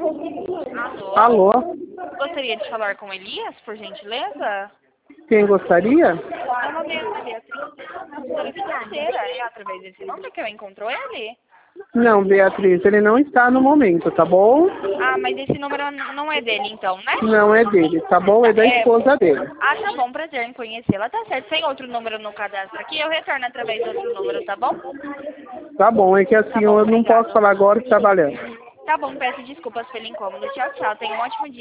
Alô? Alô? Gostaria de falar com Elias, por gentileza? Quem gostaria? Meu nome é Beatriz, consultora financeira. É através desse nome que eu encontro ele? Não, Beatriz, ele não está no momento, tá bom? Ah, mas esse número não é dele então, né? Não é dele, tá bom? É da esposa dele. Ah, tá bom, prazer em conhecê-la. Tá certo, tem outro número no cadastro aqui, eu retorno através do outro número, tá bom? Tá bom, é que assim Tá bom, eu não posso obrigado. falar agora, trabalhando. Tá bom, peço desculpas pelo incômodo. Tchau, tchau. Tenha um ótimo dia.